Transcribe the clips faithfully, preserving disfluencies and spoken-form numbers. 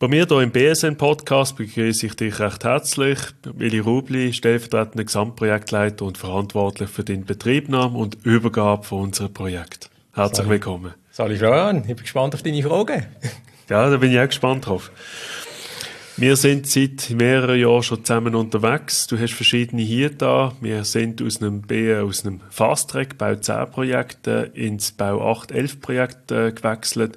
Bei mir hier im B S N-Podcast begrüße ich dich recht herzlich. Willi Rubli, stellvertretender Gesamtprojektleiter und verantwortlich für die Inbetriebnahme und Übergabe von unserem Projekt. Herzlich Sali. willkommen. Sali Florian, ich bin gespannt auf deine Fragen. Ja, da bin ich auch gespannt drauf. Wir sind seit mehreren Jahren schon zusammen unterwegs. Du hast verschiedene hier da. Wir sind aus einem B, aus einem Fast-Track Bau zehn Projekt ins Bau acht elf Projekt äh, gewechselt.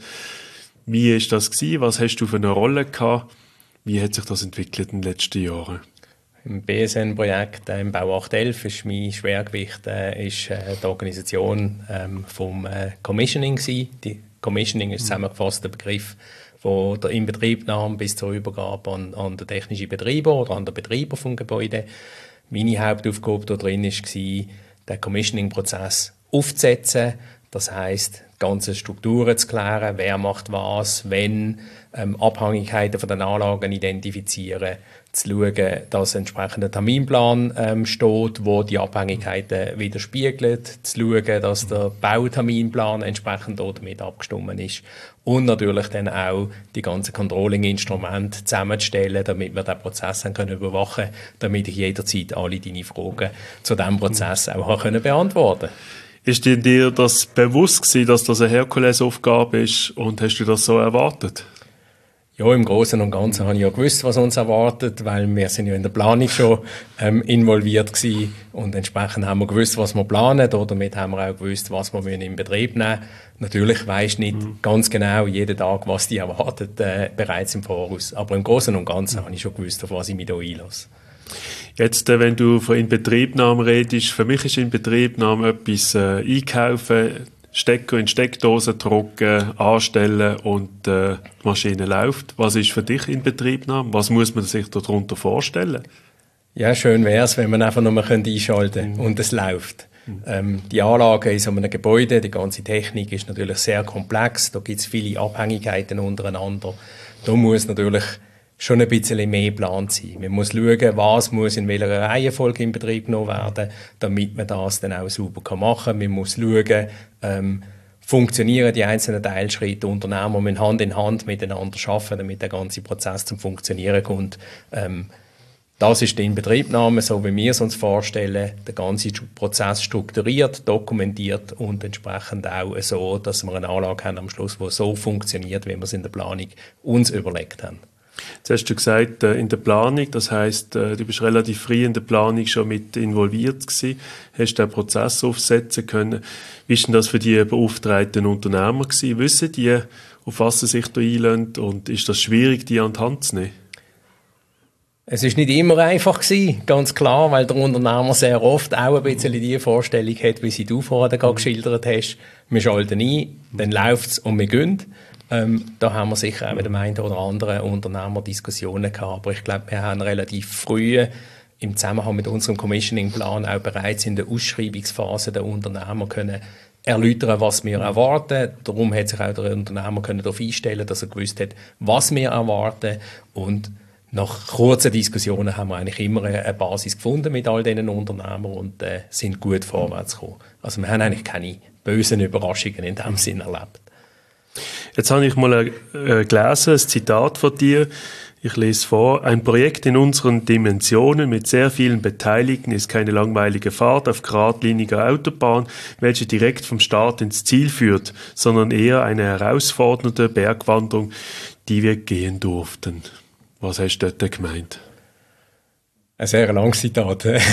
Wie ist das gewesen? Was hast du für eine Rolle gehabt? Wie hat sich das entwickelt in den letzten Jahren? Im B S N-Projekt äh, im Bau acht elf ist mein Schwergewicht äh, ist, äh, die Organisation ähm, vom äh, Commissioning gewesen. Die Commissioning ist zusammengefasst der Begriff von der Inbetriebnahme bis zur Übergabe an, an den technischen Betreiber oder an den Betreiber vom Gebäude. Meine Hauptaufgabe da drin war, den Commissioning-Prozess aufzusetzen. Das heisst, die ganzen Strukturen zu klären, wer macht was, wenn, ähm, Abhängigkeiten von den Anlagen identifizieren, zu schauen, dass ein entsprechender Terminplan ähm, steht, wo die Abhängigkeiten widerspiegelt, zu schauen, dass der Bauterminplan entsprechend damit abgestimmt ist und natürlich dann auch die ganzen Controlling-Instrumente zusammenzustellen, damit wir den Prozess dann können überwachen können, damit ich jederzeit alle deine Fragen zu diesem Prozess auch können beantworten kann. Ist dir das bewusst gewesen, dass das eine Herkulesaufgabe ist und hast du das so erwartet? Ja, im Großen und Ganzen habe ich ja gewusst, was uns erwartet, weil wir sind ja in der Planung schon ähm, involviert gewesen und entsprechend haben wir gewusst, was wir planen, oder damit haben wir auch gewusst, was wir in Betrieb nehmen müssen. Natürlich weisst nicht mhm. ganz genau jeden Tag, was die erwartet, äh, bereits im Voraus. Aber im Großen und Ganzen mhm. habe ich schon gewusst, auf was ich mich da einlasse. Jetzt, äh, wenn du von Inbetriebnahme redest, für mich ist Inbetriebnahme etwas äh, einkaufen, Stecker in Steckdosen drücken, anstellen und äh, die Maschine läuft. Was ist für dich Inbetriebnahme? Was muss man sich darunter vorstellen? Ja, schön wäre es, wenn man einfach nur einschalten könnte mhm. und es läuft. Mhm. Ähm, die Anlage in so einem Gebäude, die ganze Technik ist natürlich sehr komplex. Da gibt es viele Abhängigkeiten untereinander. Da muss natürlich schon ein bisschen mehr geplant sein. Man muss schauen, was muss in welcher Reihenfolge in Betrieb genommen werden, damit man das dann auch sauber machen kann. Man muss schauen, ähm, funktionieren die einzelnen Teilschritte, Unternehmer müssen Hand in Hand miteinander arbeiten, damit der ganze Prozess zum Funktionieren kommt. Ähm, das ist die Inbetriebnahme, so wie wir es uns vorstellen, der ganze Prozess strukturiert, dokumentiert und entsprechend auch so, dass wir eine Anlage haben am Schluss, die so funktioniert, wie wir es in der Planung uns überlegt haben. Jetzt hast du gesagt, in der Planung, das heisst, du bist relativ früh in der Planung schon mit involviert gewesen, hast den Prozess aufsetzen können. Wie ist denn das für die beauftragten Unternehmer gewesen? Wissen die, auf was sie sich da einlassen, und ist das schwierig, die an die Hand zu nehmen? Es ist nicht immer einfach gewesen, ganz klar, weil der Unternehmer sehr oft auch ein bisschen die Vorstellung hat, wie sie du vorher gerade geschildert hast. Wir schalten ein, dann läuft es und wir gehen. Ähm, da haben wir sicher auch mit dem einen oder anderen Unternehmer Diskussionen gehabt. Aber ich glaube, wir haben relativ früh im Zusammenhang mit unserem Commissioning-Plan auch bereits in der Ausschreibungsphase der Unternehmer können erläutern, was wir erwarten. Darum hat sich auch der Unternehmer können darauf einstellen, dass er gewusst hat, was wir erwarten. Und nach kurzen Diskussionen haben wir eigentlich immer eine Basis gefunden mit all diesen Unternehmern und äh, sind gut vorwärts gekommen. Also wir haben eigentlich keine bösen Überraschungen in diesem Sinn erlebt. Jetzt habe ich mal äh, gelesen, ein Zitat von dir. Ich lese vor. Ein Projekt in unseren Dimensionen mit sehr vielen Beteiligten ist keine langweilige Fahrt auf geradliniger Autobahn, welche direkt vom Start ins Ziel führt, sondern eher eine herausfordernde Bergwanderung, die wir gehen durften. Was hast du dort gemeint? Ein sehr langes Zitat. Ja.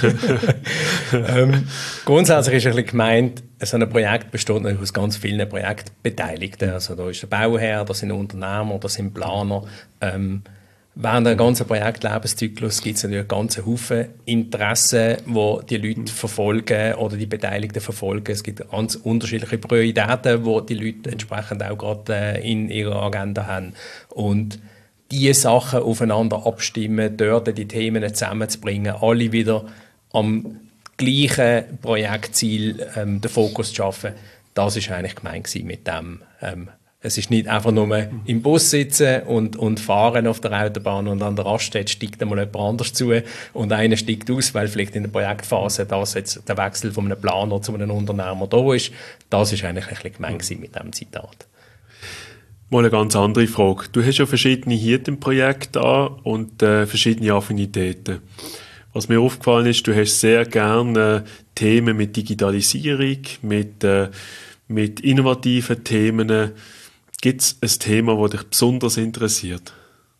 ähm, grundsätzlich ist ein bisschen gemeint, so ein Projekt besteht natürlich aus ganz vielen Projektbeteiligten. Also da ist der Bauherr, da sind Unternehmer, da sind Planer. Ähm, während der ganzen Projektlebenszyklus gibt es natürlich ganz Haufen Interessen, die die Leute verfolgen oder die Beteiligten verfolgen. Es gibt ganz unterschiedliche Prioritäten, die die Leute entsprechend auch gerade in ihrer Agenda haben. Und die Sachen aufeinander abstimmen, dort die Themen zusammenzubringen, alle wieder am gleichen Projektziel ähm, den Fokus zu schaffen, das ist eigentlich gemeint mit dem. Ähm, es ist nicht einfach nur im Bus sitzen und, und fahren auf der Autobahn und an der Raststätte steigt einmal jemand anders zu und einer steigt aus, weil vielleicht in der Projektphase das jetzt der Wechsel von einem Planer zu einem Unternehmer da ist. Das ist eigentlich ein bisschen gemeint mit diesem Zitat. Mal eine ganz andere Frage. Du hast ja verschiedene Hirtenprojekte an und äh, verschiedene Affinitäten. Was mir aufgefallen ist, du hast sehr gerne äh, Themen mit Digitalisierung, mit, äh, mit innovativen Themen. Gibt es ein Thema, das dich besonders interessiert?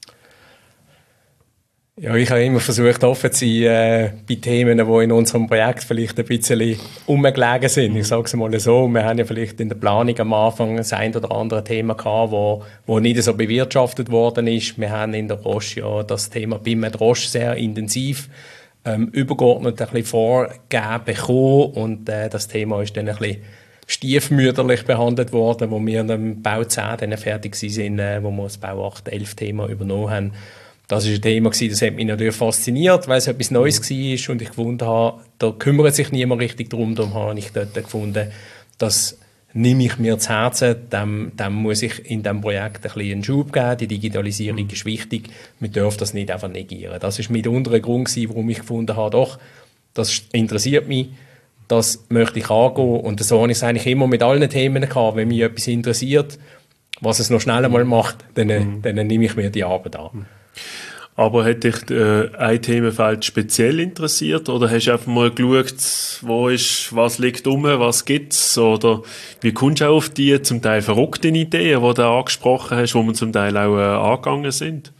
Ja, ich habe immer versucht, offen zu sein äh, bei Themen, die in unserem Projekt vielleicht ein bisschen umgelegen sind. Ich sage es mal so, wir haben ja vielleicht in der Planung am Anfang das ein oder andere Thema gehabt, wo, wo nicht so bewirtschaftet worden ist. Wir haben in der Roche ja das Thema B I M und Roche sehr intensiv ähm, übergeordnet ein bisschen vorgegeben bekommen und äh, das Thema ist dann ein bisschen stiefmütterlich behandelt worden, wo wir im Bau zehn dann fertig sind, äh, wo wir das Bau acht elf Thema übernommen haben. Das war ein Thema, das hat mich natürlich fasziniert, weil es etwas Neues war und ich gefunden habe, da kümmert sich niemand richtig drum. Darum habe ich dort gefunden, das nehme ich mir zu Herzen, dem, dem muss ich in diesem Projekt ein bisschen einen Schub geben. Die Digitalisierung ist wichtig, wir dürfen das nicht einfach negieren. Das war mitunter ein Grund, warum ich gefunden habe, doch, das interessiert mich, das möchte ich angehen. Und so habe ich es eigentlich immer mit allen Themen gehabt, wenn mich etwas interessiert, was es noch schneller mal macht, dann, mhm. dann nehme ich mir die Arbeit an. Aber hat dich äh, ein Themenfeld speziell interessiert oder hast du einfach mal geschaut, wo ist, was liegt rum, was gibt's oder wie kommst du auch auf die zum Teil verrückten Ideen, die du angesprochen hast, wo wir zum Teil auch äh, angegangen sind?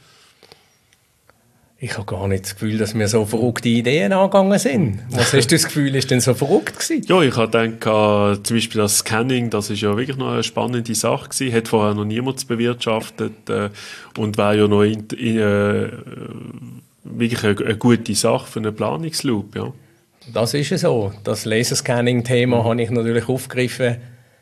Ich habe gar nicht das Gefühl, dass wir so verrückte Ideen angegangen sind. Was hast du das Gefühl, ist denn so verrückt gewesen? Ja, ich habe gedacht, zum Beispiel das Scanning, das ist ja wirklich noch eine spannende Sache gewesen, hat vorher noch niemand bewirtschaftet äh, und war ja noch in, in, äh, wirklich eine, eine gute Sache für einen Planungsloop, ja. Das ist es so. Das Laserscanning-Thema mhm. habe ich natürlich aufgegriffen.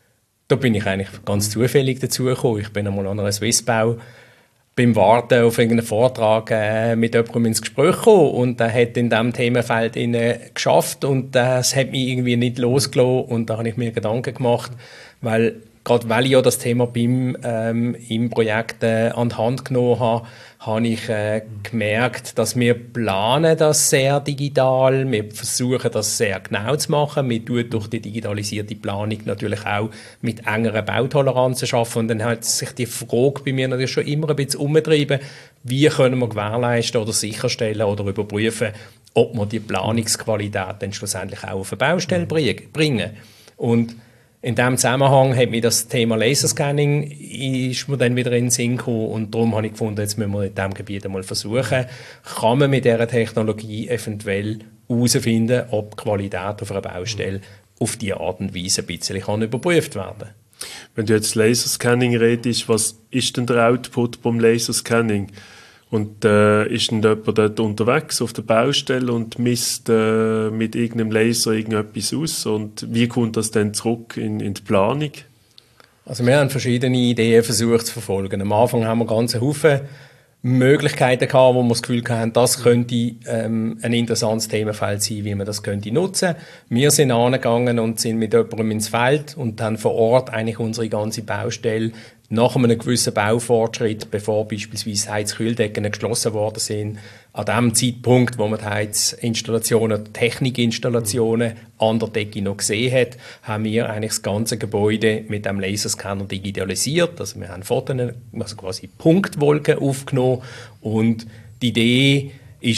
Da bin ich eigentlich ganz zufällig dazu gekommen. Ich bin einmal an einer Swissbau beim Warten auf irgendeinen Vortrag äh, mit jemandem ins Gespräch gekommen und der hat in diesem Themenfeld äh, geschafft und das hat mich irgendwie nicht losgelassen und da habe ich mir Gedanken gemacht, weil gerade weil ich ja das Thema B I M ähm, im Projekt äh, an die Hand genommen habe, habe ich äh, gemerkt, dass wir planen das sehr digital, wir versuchen das sehr genau zu machen, wir tun durch die digitalisierte Planung natürlich auch mit engeren Bautoleranzen arbeiten und dann hat sich die Frage bei mir natürlich schon immer ein bisschen umgetrieben, wie können wir gewährleisten oder sicherstellen oder überprüfen, ob wir die Planungsqualität dann schlussendlich auch auf eine Baustelle bringen. Und in diesem Zusammenhang hat mir das Thema Laserscanning ist mir dann wieder in den Sinn gekommen und darum habe ich gefunden, jetzt müssen wir in diesem Gebiet einmal versuchen, kann man mit dieser Technologie eventuell herausfinden, ob die Qualität auf einer Baustelle auf diese Art und Weise ein bisschen kann überprüft werden. Wenn du jetzt Laserscanning redest, was ist denn der Output beim Laserscanning? Und äh, ist denn jemand dort unterwegs auf der Baustelle und misst äh, mit irgendeinem Laser irgendetwas aus? Und wie kommt das dann zurück in, in die Planung? Also wir haben verschiedene Ideen versucht zu verfolgen. Am Anfang haben wir ganz einen Haufen Möglichkeiten gehabt, wo wir das Gefühl hatten, das könnte ähm, ein interessantes Themenfeld sein, wie man das könnte nutzen. Wir sind angegangen und sind mit jemandem ins Feld und haben vor Ort eigentlich unsere ganze Baustelle nach einem gewissen Baufortschritt, bevor beispielsweise Heizkühldecken geschlossen worden sind, an dem Zeitpunkt, wo man die Heizinstallationen, Technikinstallationen an der Decke noch gesehen hat, haben wir eigentlich das ganze Gebäude mit dem Laserscanner digitalisiert. Also wir haben Fotos, also quasi Punktwolken aufgenommen und die Idee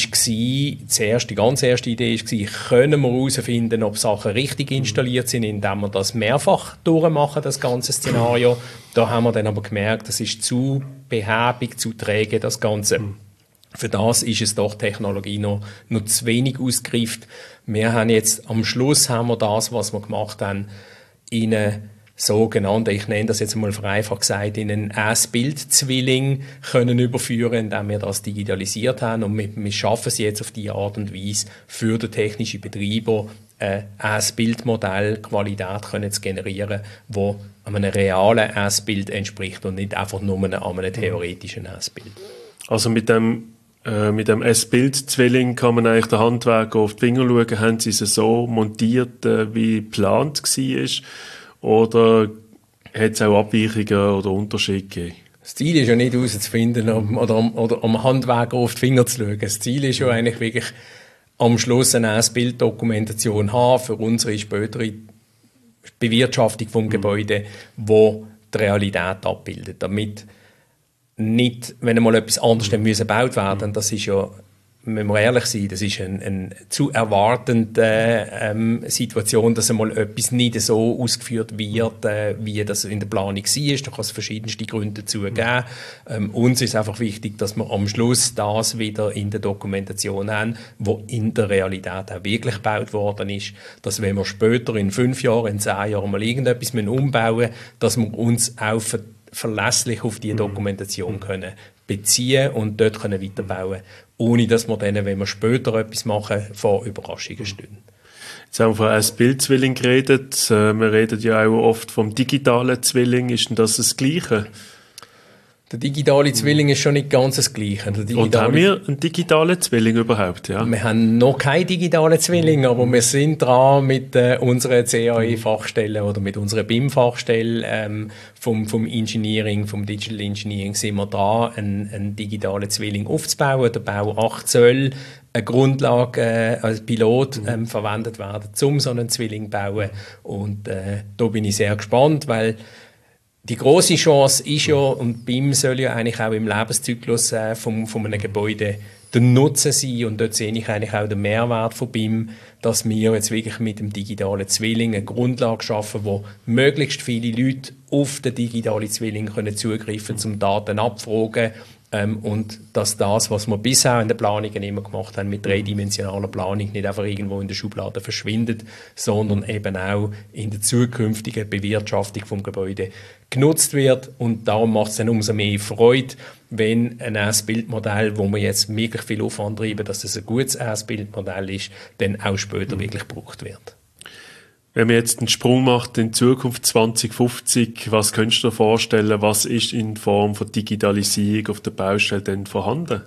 war, zuerst, die ganz erste Idee war, können wir herausfinden, ob Sachen richtig installiert sind, indem wir das mehrfach durchmachen, das ganze Szenario. Da haben wir dann aber gemerkt, das ist zu behäbig, zu träge, das Ganze. Für das ist es doch Technologie noch, noch zu wenig ausgereift. Wir haben jetzt, am Schluss haben wir das, was wir gemacht haben, in eine sogenannte, ich nenne das jetzt mal vereinfacht gesagt, in einen As-Bild-Zwilling können überführen, indem wir das digitalisiert haben und wir, wir schaffen es jetzt auf diese Art und Weise für den technischen Betreiber ein As-Bild-Modell Qualität können zu generieren, wo einem realen As-Bild entspricht und nicht einfach nur einem, einem theoretischen As-Bild. Also mit dem äh, mit dem As-Bild-Zwilling kann man eigentlich den Handwerker auf die Finger schauen, haben sie es so montiert, äh, wie geplant war? Oder hat es auch Abweichungen oder Unterschiede gegeben? Das Ziel ist ja nicht herauszufinden oder, oder, oder am Handwerker auf die Finger zu schauen. Das Ziel ist ja eigentlich wirklich am Schluss eine As-Bild-Dokumentation haben für unsere spätere Bewirtschaftung vom Gebäude, wo die Realität abbildet, damit nicht, wenn einmal etwas anderes mhm. gebaut werden, das ist ja, wenn wir ehrlich sein, das ist eine ein zu erwartende ähm, Situation, dass einmal etwas nicht so ausgeführt wird, äh, wie das in der Planung war. Da kann es verschiedenste Gründe dazu geben. Ähm, uns ist einfach wichtig, dass wir am Schluss das wieder in der Dokumentation haben, wo in der Realität auch wirklich gebaut worden ist, dass wenn wir später in fünf Jahren, in zehn Jahren mal irgendetwas umbauen müssen, dass wir uns auch ver- verlässlich auf die Dokumentation können beziehen und dort können weiterbauen können, ohne dass wir dann, wenn wir später etwas machen, vor Überraschungen stehen. Jetzt haben wir von einem Bildzwilling geredet. Wir reden ja auch oft vom digitalen Zwilling. Ist denn das das Gleiche? Der digitale Zwilling ist schon nicht ganz das Gleiche. Und haben wir einen digitalen Zwilling überhaupt? Ja? Wir haben noch keinen digitalen Zwilling, aber wir sind dran mit äh, unserer C A E-Fachstelle oder mit unserer B I M-Fachstelle ähm, vom, vom Engineering, vom Digital Engineering sind wir dran, einen, einen digitalen Zwilling aufzubauen. Der Bau acht soll eine Grundlage äh, als Pilot ähm, verwendet werden, um so einen Zwilling zu bauen. Und äh, da bin ich sehr gespannt, weil die grosse Chance ist ja, und B I M soll ja eigentlich auch im Lebenszyklus äh, vom, von einem Gebäude der Nutzen sein, und dort sehe ich eigentlich auch den Mehrwert von B I M, dass wir jetzt wirklich mit dem digitalen Zwilling eine Grundlage schaffen, wo möglichst viele Leute auf den digitalen Zwilling können zugreifen, zum Daten abfragen, ähm, und dass das, was wir bisher in den Planungen immer gemacht haben, mit dreidimensionaler Planung nicht einfach irgendwo in der Schublade verschwindet, sondern eben auch in der zukünftigen Bewirtschaftung vom Gebäude genutzt wird. Und darum macht es dann umso mehr Freude, wenn ein As-Build-Modell, wo wir jetzt wirklich viel Aufwand treiben, dass es ein gutes As-Build-Modell ist, dann auch später mhm. wirklich gebraucht wird. Wenn man jetzt einen Sprung macht in Zukunft zwanzig fünfzig, was könntest du dir vorstellen, was ist in Form von Digitalisierung auf der Baustelle denn vorhanden?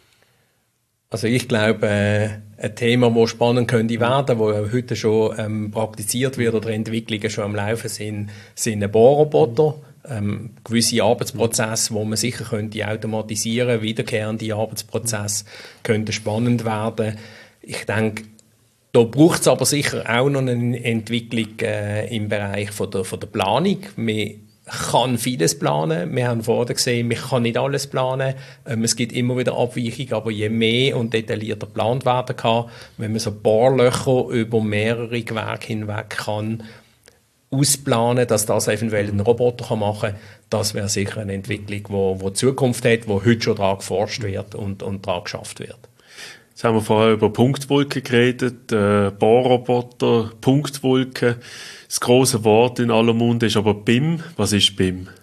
Also ich glaube, äh, ein Thema, das spannend könnte werden, das heute schon ähm, praktiziert wird oder Entwicklungen schon am Laufen sind, sind Bohrroboter. Ähm, gewisse Arbeitsprozesse, die man sicher könnte automatisieren, wiederkehrende Arbeitsprozesse, könnten spannend werden. Ich denke, da braucht es aber sicher auch noch eine Entwicklung äh, im Bereich von der, von der Planung. Man kann vieles planen. Wir haben vorher gesehen, man kann nicht alles planen. Ähm, es gibt immer wieder Abweichungen, aber je mehr und detaillierter geplant werden kann, wenn man so Bohrlöcher über mehrere Gewerke hinweg kann ausplanen, dass das eventuell ein Roboter machen kann, das wäre sicher eine Entwicklung, die Zukunft hat, wo heute schon daran geforscht wird und, und daran geschafft wird. Jetzt haben wir vorher über Punktwolken geredet, äh, Bohrroboter, Punktwolken. Das grosse Wort in aller Munde ist aber B I M. Was ist B I M?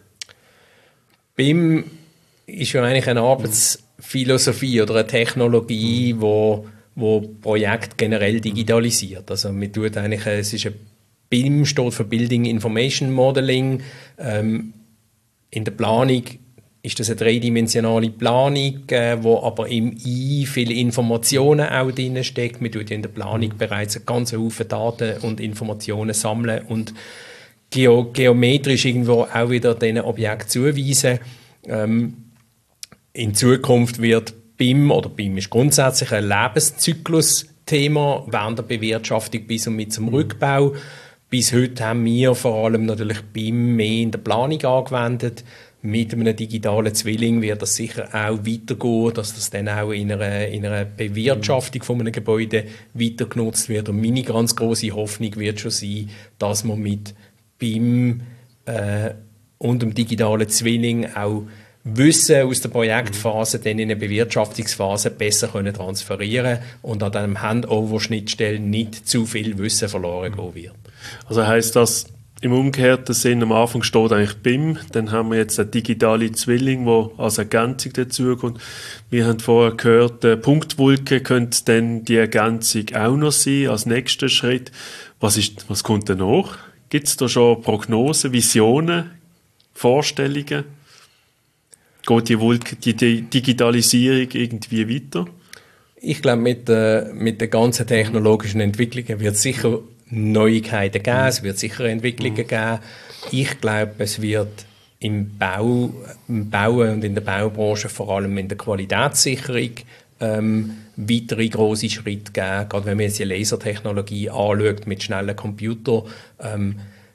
B I M ist ja eigentlich eine Arbeitsphilosophie oder eine Technologie, wo, wo Projekte generell digitalisiert. Also man tut eigentlich, es ist ein B I M steht für Building Information Modeling. Ähm, in der Planung ist das eine dreidimensionale Planung, äh, wo aber im I viele Informationen auch drin steckt. Wir tun in der Planung bereits einen ganzen Haufen Daten und Informationen sammeln und geo- geometrisch irgendwo auch wieder diesen Objekt zuweisen. Ähm, in Zukunft wird B I M, oder B I M ist grundsätzlich ein Lebenszyklus-Thema während der Bewirtschaftung bis und mit zum Rückbau. Bis heute haben wir vor allem natürlich B I M mehr in der Planung angewendet. Mit einem digitalen Zwilling wird das sicher auch weitergehen, dass das dann auch in einer, in einer Bewirtschaftung von einem Gebäude weiter genutzt wird. Und meine ganz grosse Hoffnung wird schon sein, dass man mit B I M äh, und dem digitalen Zwilling auch Wissen aus der Projektphase dann in eine Bewirtschaftungsphase besser können transferieren und an diesem Handover-Schnittstellen nicht zu viel Wissen verloren gehen wird. Also heisst das, im umgekehrten Sinn, am Anfang steht eigentlich B I M, dann haben wir jetzt einen digitalen Zwilling, der als Ergänzung dazukommt. Wir haben vorher gehört, äh, Punktwolke könnte dann die Ergänzung auch noch sein, als nächster Schritt. Was, ist, was kommt danach? Gibt es da schon Prognosen, Visionen, Vorstellungen? Geht die, Wolke, die, die Digitalisierung irgendwie weiter? Ich glaube, mit, äh, mit den ganzen technologischen Entwicklungen wird es sicher Neuigkeiten geben, es wird sicher Entwicklungen geben. Ich glaube, es wird im Bau, im Bauen und in der Baubranche vor allem in der Qualitätssicherung ähm, weitere grosse Schritte geben. Gerade wenn man jetzt die Lasertechnologie anschaut mit schnellen Computern, ähm,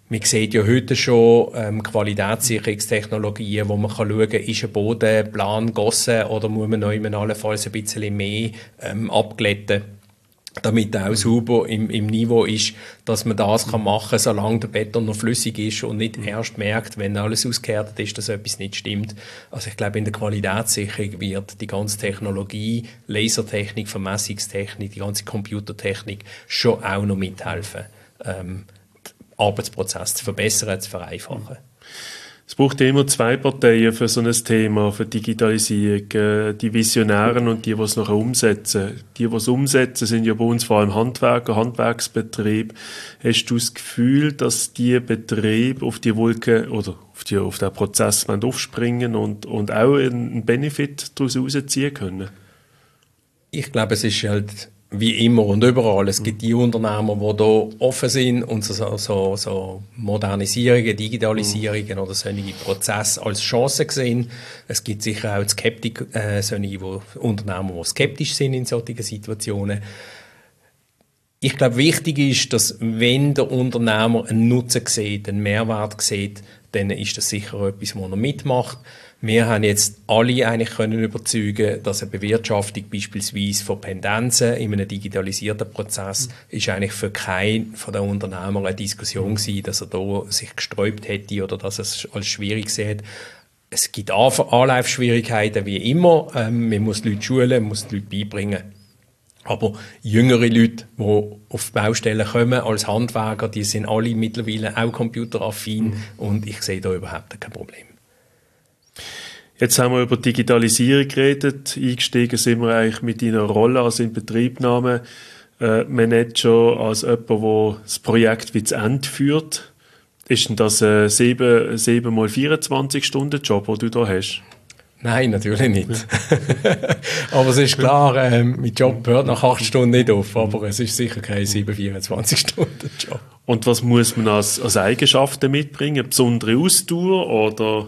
man sieht ja heute schon ähm, Qualitätssicherungstechnologien, wo man kann schauen kann, ist ein Bodenplan gegossen oder muss man noch allenfalls ein bisschen mehr ähm, abglätten, damit er auch sauber im, im Niveau ist, dass man das kann machen, solange der Beton noch flüssig ist und nicht erst merkt, wenn alles ausgehärtet ist, dass etwas nicht stimmt. Also ich glaube, in der Qualitätssicherung wird die ganze Technologie, Lasertechnik, Vermessungstechnik, die ganze Computertechnik schon auch noch mithelfen, ähm, den Arbeitsprozess zu verbessern, zu vereinfachen. Es braucht immer zwei Parteien für so ein Thema, für Digitalisierung. Die Visionären und die, die es nachher umsetzen. Die, die es umsetzen, sind ja bei uns vor allem Handwerker, Handwerksbetrieb. Hast du das Gefühl, dass die Betriebe auf die Wolke oder auf, die, auf den Prozess aufspringen und, und auch einen Benefit daraus herausziehen können? Ich glaube, es ist halt wie immer und überall. Es gibt die Unternehmer, die da offen sind und so, so, so Modernisierungen, Digitalisierungen mm. oder solche Prozesse als Chance sehen. Es gibt sicher auch Skeptik, äh, solche wo, Unternehmer, die skeptisch sind in solchen Situationen. Ich glaube, wichtig ist, dass wenn der Unternehmer einen Nutzen sieht, einen Mehrwert sieht, dann ist das sicher etwas, was er mitmacht. Wir haben jetzt alle eigentlich können überzeugen, dass eine Bewirtschaftung beispielsweise von Pendenzen in einem digitalisierten Prozess mhm. ist eigentlich für keinen von den Unternehmern eine Diskussion gewesen, dass er da sich gesträubt hätte oder dass er es als schwierig sieht. Es gibt Anlaufschwierigkeiten wie immer. Ähm, man muss die Leute schulen, man muss die Leute beibringen. Aber jüngere Leute, die auf die Baustellen kommen als Handwerker, die sind alle mittlerweile auch computeraffin mhm. und ich sehe da überhaupt kein Problem. Jetzt haben wir über Digitalisierung geredet. Eingestiegen sind wir eigentlich mit deiner Rolle als Inbetriebnahme äh, Manager, als jemand, der das Projekt wie zu Ende führt. Ist denn das ein sieben mal vierundzwanzig Stunden Job, den du da hast? Nein, natürlich nicht. Aber es ist klar, ähm, mein Job hört nach acht Stunden nicht auf, aber es ist sicher kein sieben vierundzwanzig Stunden Job. Und was muss man als, als Eigenschaften mitbringen? Eine besondere Ausdauer oder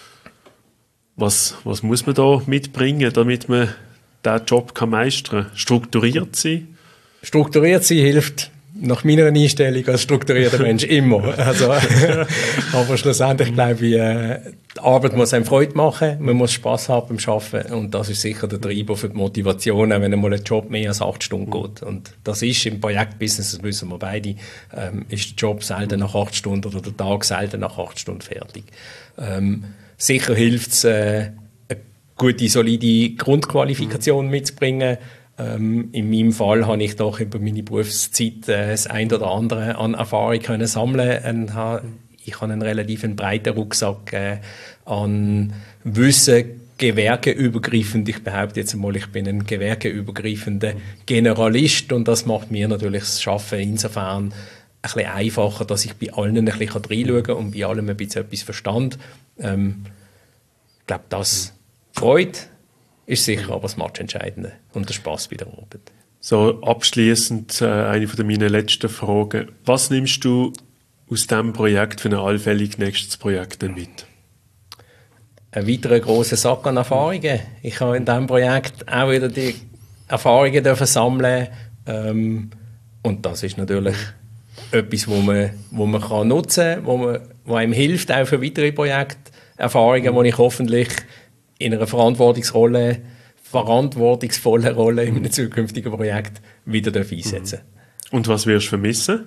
was, was muss man da mitbringen, damit man diesen Job kann meistern kann? Strukturiert sein? Strukturiert sein hilft nach meiner Einstellung als strukturierter Mensch immer. Also, aber schlussendlich glaube ich, äh, die Arbeit muss einem Freude machen, man muss Spass haben beim Arbeiten und das ist sicher der Treiber für die Motivation, auch wenn einmal ein Job mehr als acht Stunden geht. Und das ist im Projektbusiness, das wissen wir beide, ähm, ist der Job selten nach acht Stunden oder der Tag selten nach acht Stunden fertig. Ähm, sicher hilft es, äh, eine gute, solide Grundqualifikation mitzubringen. Ähm, in meinem Fall habe ich doch über meine Berufszeit äh, das ein oder andere an Erfahrung können sammeln und habe, ich habe einen relativ breiten Rucksack äh, an Wissen, gewerkeübergreifend. Ich behaupte jetzt einmal, ich bin ein gewerkeübergreifender Generalist und das macht mir natürlich das Arbeiten insofern ein bisschen einfacher, dass ich bei allen ein bisschen reinschauen kann und bei allem ein bisschen etwas verstand. Ähm, ich glaube, das freut. Ist sicher aber das Matchentscheidende und der Spass bei der Arbeit. So abschliessend äh, eine von meiner letzten Fragen. Was nimmst du aus diesem Projekt für ein allfällig nächstes Projekt mit? Ein weiterer grosser Sack an Erfahrungen. Ich habe in diesem Projekt auch wieder die Erfahrungen dürfen sammeln ähm, und das ist natürlich etwas, wo man, wo man kann nutzen kann, wo, man, wo einem hilft, auch für weitere Projekte. Erfahrungen, die ich hoffentlich in einer Verantwortungsrolle, verantwortungsvollen Rolle in einem zukünftigen Projekt wieder einsetzen. Und was wirst du vermissen?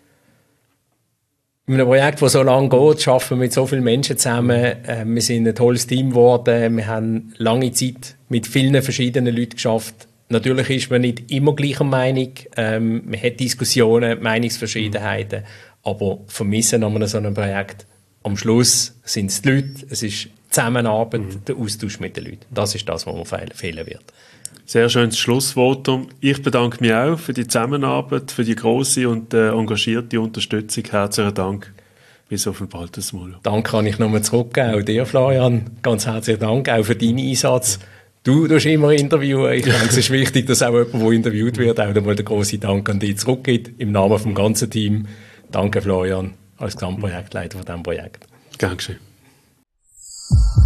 In einem Projekt, das so lange geht, arbeiten wir mit so vielen Menschen zusammen. Wir sind ein tolles Team geworden. Wir haben lange Zeit mit vielen verschiedenen Leuten geschafft. Natürlich ist man nicht immer gleicher Meinung. Man hat Diskussionen, Meinungsverschiedenheiten. Aber vermissen an so einem Projekt, am Schluss sind es die Leute, es ist Zusammenarbeit, mhm. der Austausch mit den Leuten. Das ist das, was mir fehlen wird. Sehr schönes Schlussvotum. Ich bedanke mich auch für die Zusammenarbeit, für die grosse und äh, engagierte Unterstützung. Herzlichen Dank. Bis auf ein baldes Mal. Danke kann ich nochmal zurückgeben. Auch dir, Florian. Ganz herzlichen Dank auch für deinen Einsatz. Du tust immer interviewen. Ich denke, es ist wichtig, dass auch jemand, der interviewt wird, auch einmal den grossen Dank an dich zurückgibt. Im Namen vom ganzen Team. Danke, Florian, als Gesamtprojektleiter von diesem Projekt. Dankeschön.